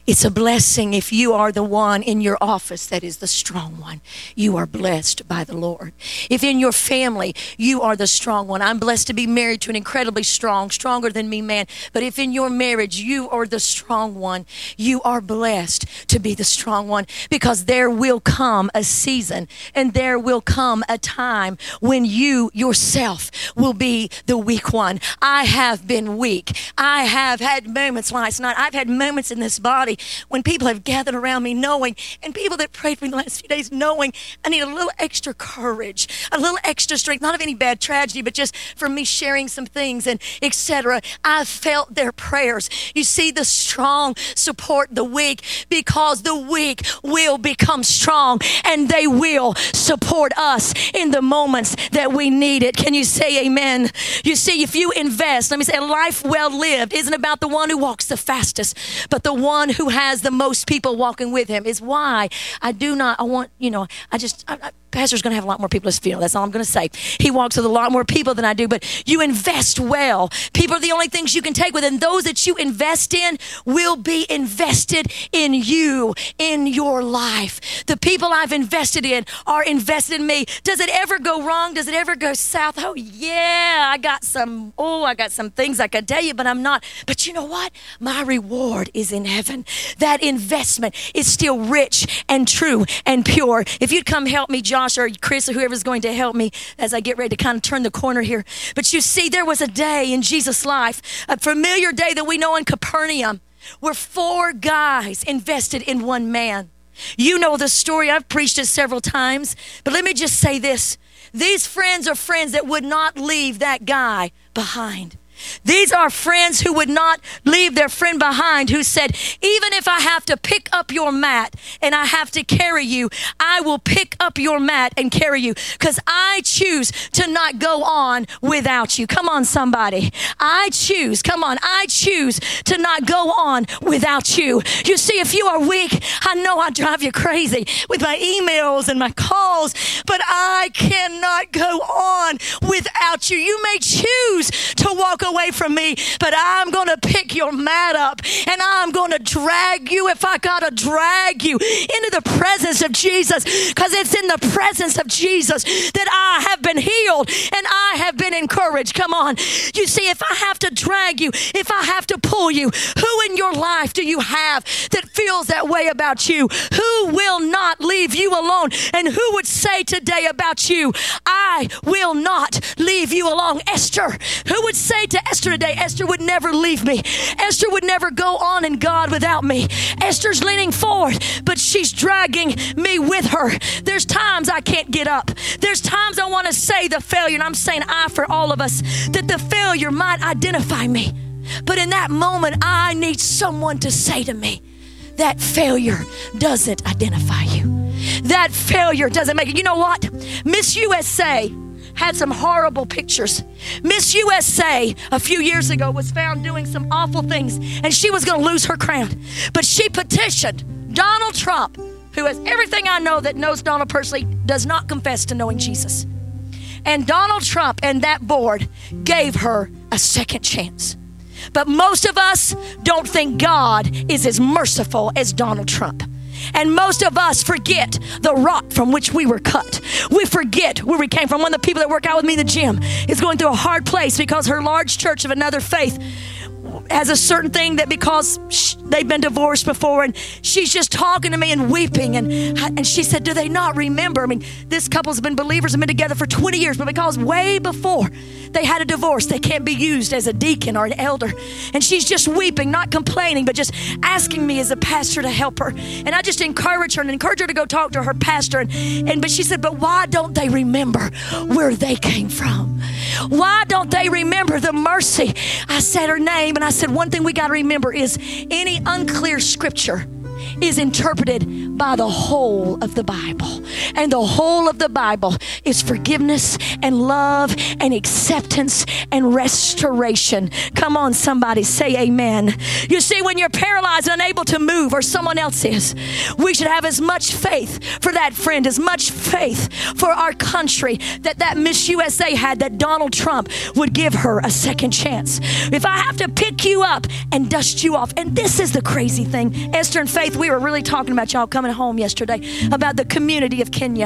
It's a blessing if you are the one in your office that is the strong one. You are blessed by the Lord. If in your family you are the strong one, I'm blessed to be married to an incredibly strong, stronger than me man. But if in your marriage you are the strong one, you are blessed to be the strong one, because there will come a season and there will come a time when you yourself will be the weak one. I have been weak. I have had moments last night. I've had moments in this body when people have gathered around me knowing, and people that prayed for me the last few days knowing I need a little extra courage, a little extra strength, not of any bad tragedy, but just from me sharing some things and et cetera. I felt their prayers. You see, the strong support the weak, because the weak will become strong and they will support us in the moments that we need it. Can you say amen? You see, if you invest, let me say, a life well lived isn't about the one who walks the fastest, but the one who has the most people walking with him. Is why I do not, I want, you know, I just, I, I, Pastor's going to have a lot more people at his funeral. That's all I'm going to say. He walks with a lot more people than I do, but you invest well. People are the only things you can take with, and those that you invest in will be invested in you, in your life. The people I've invested in are invested in me. Does it ever go wrong? Does it ever go south? Oh yeah, I got some, oh, I got some things I could tell you, but I'm not. But you know what? My reward is in heaven. That investment is still rich and true and pure. If you'd come help me, Josh or Chris or whoever's going to help me as I get ready to kind of turn the corner here. But you see, there was a day in Jesus' life, a familiar day that we know in Capernaum, where four guys invested in one man. You know the story. I've preached it several times. But let me just say this. These friends are friends that would not leave that guy behind. These are friends who would not leave their friend behind, who said, even if I have to pick up your mat and I have to carry you, I will pick up your mat and carry you, because I choose to not go on without you. Come on, somebody. I choose, come on, I choose to not go on without you. You see, if you are weak, I know I drive you crazy with my emails and my calls, but I cannot go on without you. You may choose to walk away away from me, but I'm going to pick your mat up and I'm going to drag you, if I got to drag you into the presence of Jesus, because it's in the presence of Jesus that I have been healed and I have been encouraged. Come on. You see, if I have to drag you, if I have to pull you, who in your life do you have that feels that way about you? Who will not leave you alone? And who would say today about you, I will not leave you alone? Esther. Who would say to Esther today, Esther would never leave me. Esther would never go on in God without me. Esther's leaning forward, but she's dragging me with her. There's times I can't get up. There's times I want to say the failure, and I'm saying I for all of us, that the failure might identify me. But in that moment, I need someone to say to me, that failure doesn't identify you. That failure doesn't make it. You know what? Miss U S A had some horrible pictures. Miss U S A a few years ago was found doing some awful things, and she was going to lose her crown. But she petitioned Donald Trump, who has everything I know that knows Donald personally, does not confess to knowing Jesus. And Donald Trump and that board gave her a second chance. But most of us don't think God is as merciful as Donald Trump. And most of us forget the rock from which we were cut. We forget where we came from. One of the people that work out with me in the gym is going through a hard place because her large church of another faith has a certain thing that because sh- they've been divorced before, and she's just talking to me and weeping, and and she said, do they not remember? I mean, this couple's been believers and been together for twenty years, but because way before they had a divorce, they can't be used as a deacon or an elder. And she's just weeping, not complaining, but just asking me as a pastor to help her. And I just encourage her and encourage her to go talk to her pastor. And, and but she said, but why don't they remember where they came from? Why don't they remember the mercy? I said her name, and I said, one thing we got to remember is any unclear scripture is interpreted by the whole of the Bible. And the whole of the Bible is forgiveness and love and acceptance and restoration. Come on, somebody, say amen. You see, when you're paralyzed and unable to move, or someone else is, we should have as much faith for that friend, as much faith for our country that that Miss U S A had, that Donald Trump would give her a second chance. If I have to pick you up and dust you off, and this is the crazy thing, Esther and Faith, we were really talking about y'all coming home yesterday about the community of Kenya.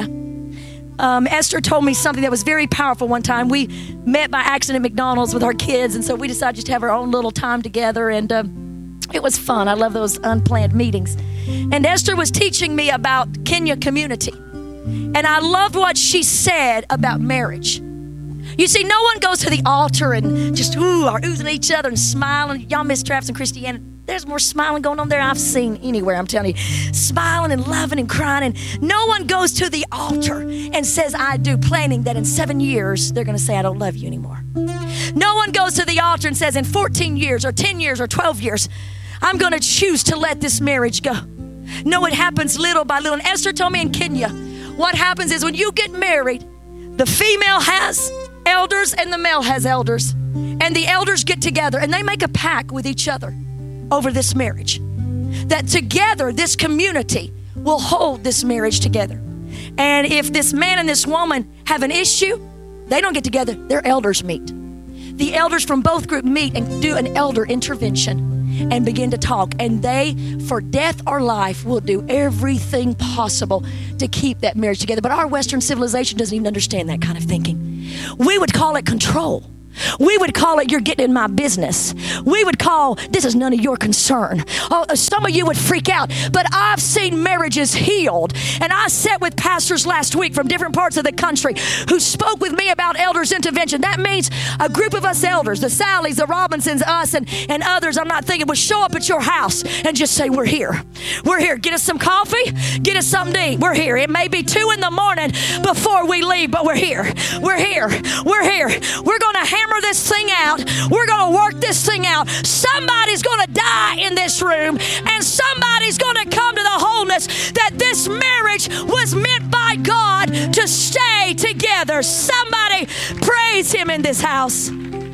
Um, Esther told me something that was very powerful one time. We met by accident at McDonald's with our kids, and so we decided just to have our own little time together, and uh, it was fun. I love those unplanned meetings. And Esther was teaching me about Kenya community, and I loved what she said about marriage. You see, no one goes to the altar and just ooh, are oozing at each other and smiling. Y'all miss Travis and Christianity. There's more smiling going on there I've seen anywhere, I'm telling you. Smiling and loving and crying. And no one goes to the altar and says, I do, planning that in seven years, they're going to say, I don't love you anymore. No one goes to the altar and says, in fourteen years or ten years or twelve years, I'm going to choose to let this marriage go. No, it happens little by little. And Esther told me in Kenya, what happens is when you get married, the female has elders and the male has elders. And the elders get together and they make a pact with each other over this marriage, that together this community will hold this marriage together. And if this man and this woman have an issue, they don't get together, their elders meet. The elders from both groups meet and do an elder intervention and begin to talk, and they, for death or life, will do everything possible to keep that marriage together. But our Western civilization doesn't even understand that kind of thinking. We would call it control. We would call it, you're getting in my business. We would call, this is none of your concern. Oh, some of you would freak out, but I've seen marriages healed. And I sat with pastors last week from different parts of the country who spoke with me about elders intervention. That means a group of us elders, the Sallys, the Robinsons, us, and, and others, I'm not thinking, would show up at your house and just say, we're here. We're here. Get us some coffee. Get us something to eat. We're here. It may be two in the morning before we leave, but we're here. We're here. We're here. We're going to hammer this thing out. We're going to work this thing out. Somebody's going to die in this room, and somebody's going to come to the wholeness that this marriage was meant by God to stay together. Somebody praise him in this house.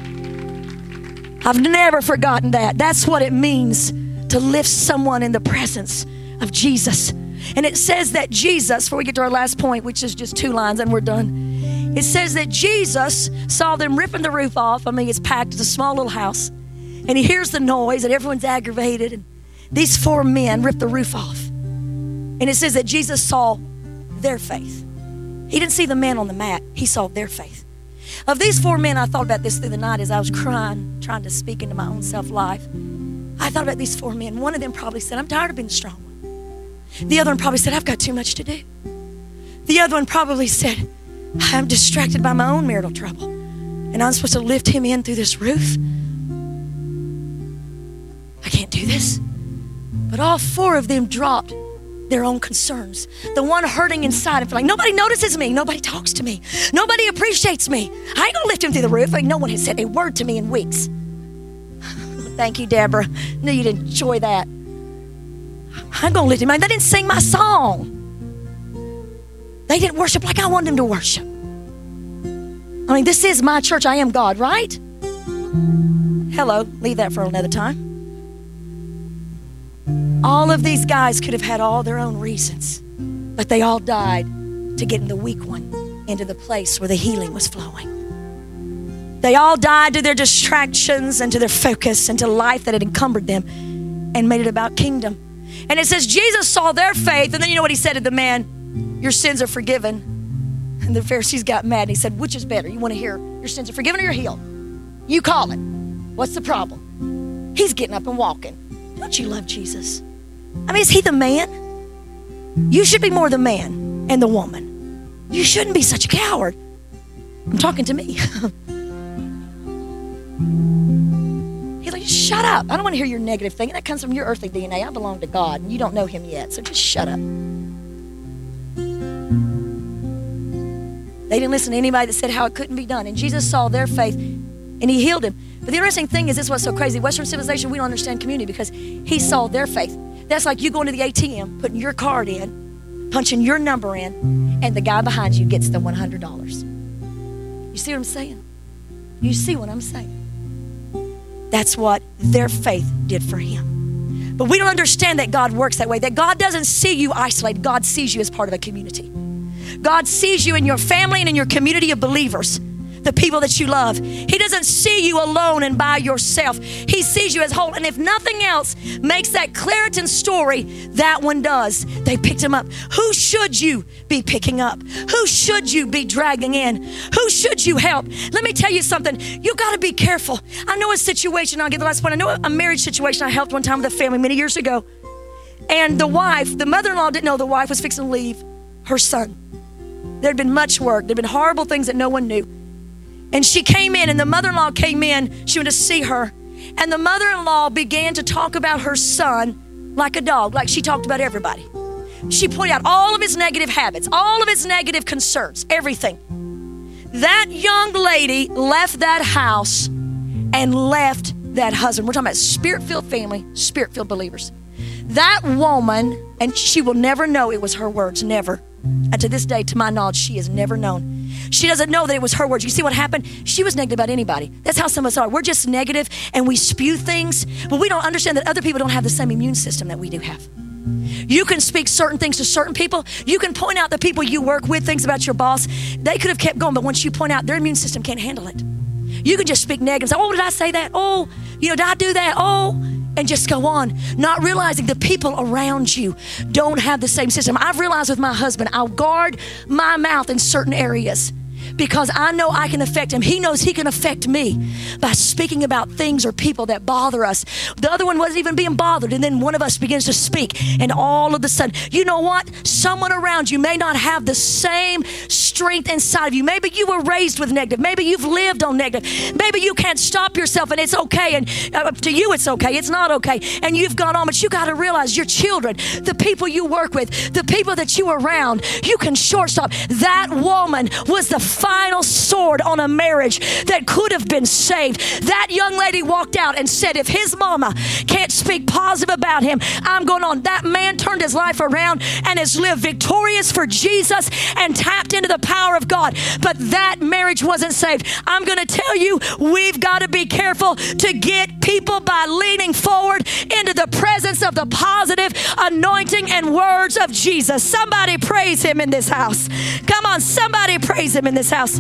I've never forgotten that. That's what it means to lift someone in the presence of Jesus. And it says that Jesus, before we get to our last point, which is just two lines and we're done, it says that Jesus saw them ripping the roof off. I mean, it's packed. It's a small little house. And he hears the noise and everyone's aggravated. And these four men rip the roof off. And it says that Jesus saw their faith. He didn't see the man on the mat. He saw their faith. Of these four men, I thought about this through the night as I was crying, trying to speak into my own self-life. I thought about these four men. One of them probably said, I'm tired of being the strong one. The other one probably said, I've got too much to do. The other one probably said, I'm distracted by my own marital trouble, and I'm supposed to lift him in through this roof. I can't do this. But all four of them dropped their own concerns. The one hurting inside and feeling, nobody notices me. Nobody talks to me. Nobody appreciates me. I ain't gonna lift him through the roof. Like, no one has said a word to me in weeks. Thank you, Deborah. Knew you'd enjoy that. I'm gonna lift him. I mean, they didn't sing my song. They didn't worship like I wanted them to worship. I mean, this is my church. I am God, right? Hello, leave that for another time. All of these guys could have had all their own reasons, but they all died to get in the weak one into the place where the healing was flowing. They all died to their distractions and to their focus and to life that had encumbered them and made it about kingdom. And it says Jesus saw their faith, and then you know what he said to the man? Your sins are forgiven. And the Pharisees got mad and he said, which is better? You want to hear your sins are forgiven or you're healed? You call it. What's the problem? He's getting up and walking. Don't you love Jesus? I mean, is he the man? You should be more the man and the woman. You shouldn't be such a coward. I'm talking to me. He's like, shut up. I don't want to hear your negative thing. That comes from your earthly D N A. I belong to God, and you don't know him yet, so just shut up. They didn't listen to anybody that said how it couldn't be done. And Jesus saw their faith, and he healed him. But the interesting thing is, this is what's so crazy. Western civilization, we don't understand community because he saw their faith. Then That's like you going to the A T M, putting your card in, punching your number in, and the guy behind you gets the one hundred dollars. You see what I'm saying? You see what I'm saying? That's what their faith did for him. But we don't understand that God works that way, that God doesn't see you isolated. God sees you as part of a community. God sees you in your family and in your community of believers, the people that you love. He doesn't see you alone and by yourself. He sees you as whole. And if nothing else makes that Claritin story, that one does. They picked him up. Who should you be picking up? Who should you be dragging in? Who should you help? Let me tell you something. You got to be careful. I know a situation, I'll get the last point. I know a marriage situation I helped one time with a family many years ago. And the wife, the mother-in-law didn't know the wife was fixing to leave her son. There'd been much work. There'd been horrible things that no one knew. And she came in, and the mother-in-law came in. She went to see her. And the mother-in-law began to talk about her son like a dog, like she talked about everybody. She pointed out all of his negative habits, all of his negative concerns, everything. That young lady left that house and left that husband. We're talking about spirit-filled family, spirit-filled believers. That woman, and she will never know it was her words, never. And to this day, to my knowledge, she has never known. She doesn't know that it was her words. You see what happened? She was negative about anybody. That's how some of us are. We're just negative and we spew things, but we don't understand that other people don't have the same immune system that we do have. You can speak certain things to certain people. You can point out the people you work with, things about your boss. They could have kept going, but once you point out, their immune system can't handle it. You can just speak negative. Say, oh, did I say that? Oh, you know, did I do that? Oh, and just go on, not realizing the people around you don't have the same system. I've realized with my husband, I'll guard my mouth in certain areas because I know I can affect him. He knows he can affect me by speaking about things or people that bother us. The other one wasn't even being bothered, and then one of us begins to speak, and all of a sudden, you know what? Someone around you may not have the same strength inside of you. Maybe you were raised with negative. Maybe you've lived on negative. Maybe you can't stop yourself, and it's okay, and uh, to you it's okay. It's not okay, and you've gone on, but you got to realize your children, the people you work with, the people that you are around, you can shortstop. That woman was the final sword on a marriage that could have been saved. That young lady walked out and said, if his mama can't speak positive about him, I'm going on. That man turned his life around and has lived victorious for Jesus and tapped into the power of God. But that marriage wasn't saved. I'm going to tell you, we've got to be careful to get people by leaning forward into the presence of the positive anointing and words of Jesus. Somebody praise him in this house. Come on, somebody praise him in this house.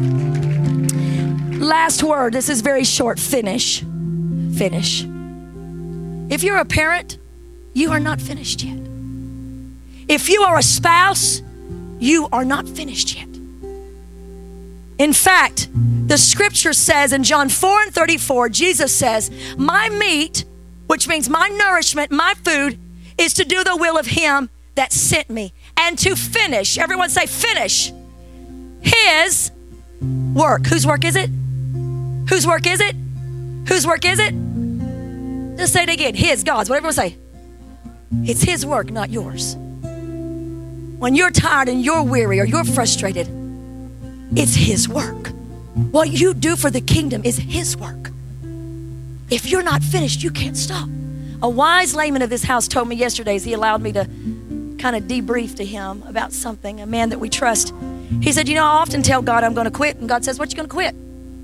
Last word. This is very short. Finish. Finish. If you're a parent, you are not finished yet. If you are a spouse, you are not finished yet. In fact, the scripture says in John four and thirty-four, Jesus says, my meat, which means my nourishment, my food, is to do the will of him that sent me and to finish. Everyone say finish. His work. Whose work is it? Whose work is it? Whose work is it? Just say it again. His, God's, whatever you say. It's his work, not yours. When you're tired and you're weary or you're frustrated, it's his work. What you do for the kingdom is his work. If you're not finished, you can't stop. A wise layman of this house told me yesterday as he allowed me to kind of debrief to him about something, a man that we trust. He said, you know, I often tell God I'm going to quit. And God says, what you going to quit?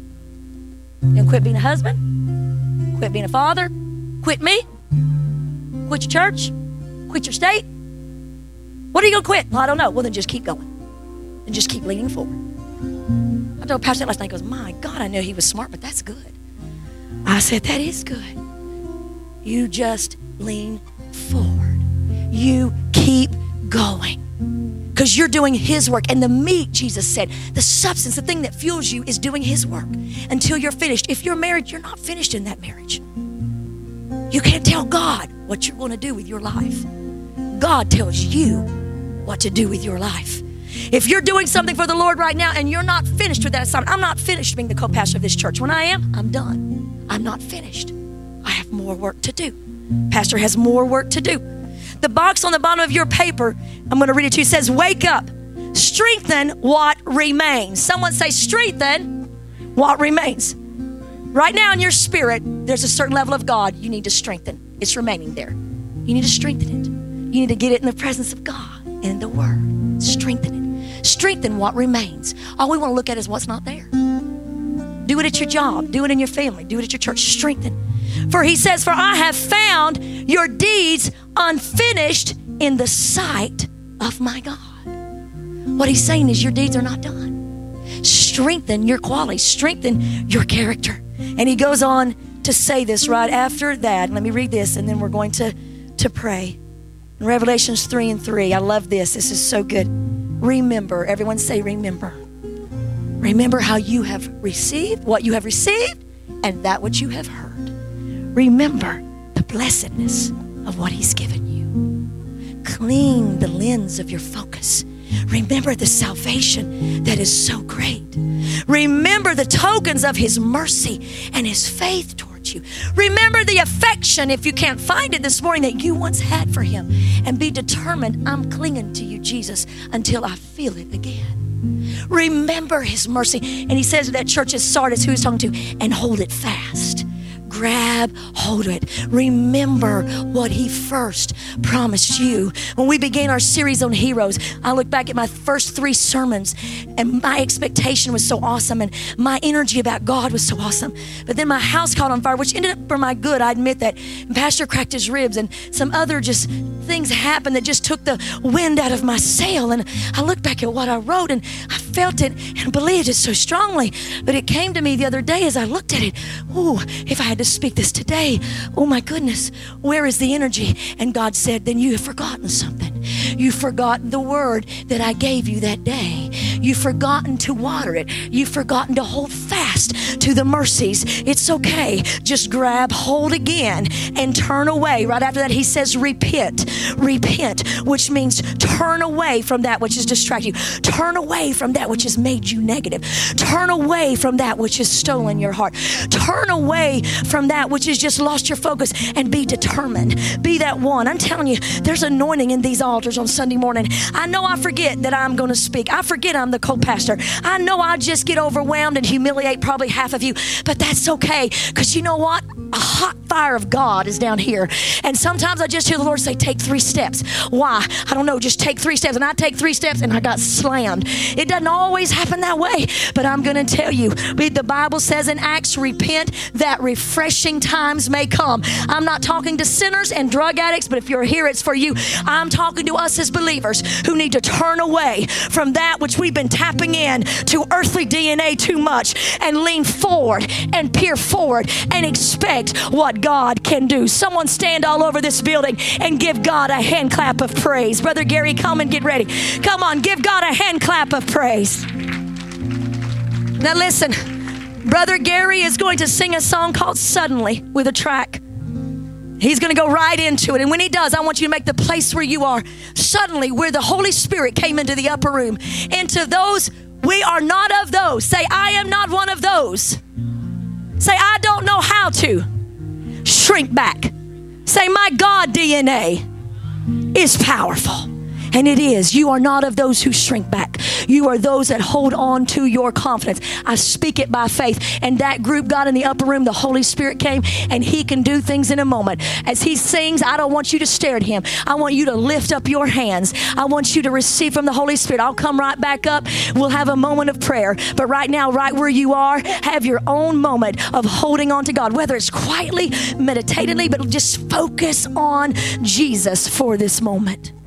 You going to quit being a husband? Quit being a father? Quit me? Quit your church? Quit your state? What are you going to quit? Well, I don't know. Well, then just keep going. And just keep leaning forward. I told Pastor that last night. He goes, my God, I knew he was smart, but that's good. I said, that is good. You just lean forward. You keep going. Because you're doing his work. And the meat, Jesus said, the substance, the thing that fuels you is doing his work until you're finished. If you're married, you're not finished in that marriage. You can't tell God what you're going to do with your life. God tells you what to do with your life. If you're doing something for the Lord right now and you're not finished with that assignment, I'm not finished being the co-pastor of this church. When I am, I'm done. I'm not finished. I have more work to do. Pastor has more work to do. The box on the bottom of your paper, I'm going to read it to you, says, wake up, strengthen what remains. Someone say, strengthen what remains. Right now in your spirit, there's a certain level of God you need to strengthen. It's remaining there. You need to strengthen it. You need to get it in the presence of God and in the Word. Strengthen it. Strengthen what remains. All we want to look at is what's not there. Do it at your job. Do it in your family. Do it at your church. Strengthen. For he says, for I have found your deeds unfinished in the sight of my God. What he's saying is your deeds are not done. Strengthen your qualities. Strengthen your character. And he goes on to say this right after that. Let me read this and then we're going to, to pray. In Revelations three and three, I love this. This is so good. Remember. Everyone say remember. Remember how you have received, what you have received, and that which you have heard. Remember the blessedness of what he's given you. Clean the lens of your focus. Remember the salvation that is so great. Remember the tokens of his mercy and his faith towards you. Remember the affection, if you can't find it this morning, that you once had for him. And be determined, I'm clinging to you, Jesus, until I feel it again. Remember his mercy. And he says to that church at Sardis, who he's talking to, and hold it fast. Grab hold of it. Remember what he first promised you. When we began our series on heroes, I look back at my first three sermons and my expectation was so awesome and my energy about God was so awesome. But then my house caught on fire, which ended up for my good. I admit that. And Pastor cracked his ribs and some other just things happened that just took the wind out of my sail. And I look back at what I wrote and I felt it and believed it so strongly. But it came to me the other day as I looked at it. Ooh, if I had to speak this today, oh my goodness, where is the energy? And God said, then you have forgotten something. You've forgotten the word that I gave you that day. You've forgotten to water it. You've forgotten to hold fast to the mercies. It's okay. Just grab hold again and turn away. Right after that, he says, repent. Repent, which means turn away from that which has distracted you. Turn away from that which has made you negative. Turn away from that which has stolen your heart. Turn away from that which has just lost your focus and be determined. Be that one. I'm telling you, there's anointing in these altars on Sunday morning. I know I forget that I'm going to speak. I forget I'm the co-pastor. I know I just get overwhelmed and humiliate probably half of you, but that's okay because you know what? A hot fire of God is down here. And sometimes I just hear the Lord say, take three steps. Why? I don't know. Just take three steps. And I take three steps and I got slammed. It doesn't always happen that way, but I'm going to tell you, the Bible says in Acts, repent that refreshing times may come. I'm not talking to sinners and drug addicts, but if you're here, it's for you. I'm talking to us as believers who need to turn away from that which we've been tapping in to earthly D N A too much and lean forward and peer forward and expect what God can do. Someone stand all over this building and give God a hand clap of praise. Brother Gary, come and get ready. Come on, give God a hand clap of praise. Now listen, Brother Gary is going to sing a song called Suddenly with a track. He's going to go right into it. And when he does, I want you to make the place where you are suddenly where the Holy Spirit came into the upper room. Into those, we are not of those. Say, I am not one of those. Say, I don't know how to shrink back. Say, my God D N A is powerful. And it is. You are not of those who shrink back. You are those that hold on to your confidence. I speak it by faith. And that group got in the upper room. The Holy Spirit came and he can do things in a moment. As he sings, I don't want you to stare at him. I want you to lift up your hands. I want you to receive from the Holy Spirit. I'll come right back up. We'll have a moment of prayer. But right now, right where you are, have your own moment of holding on to God, whether it's quietly, meditatively, but just focus on Jesus for this moment.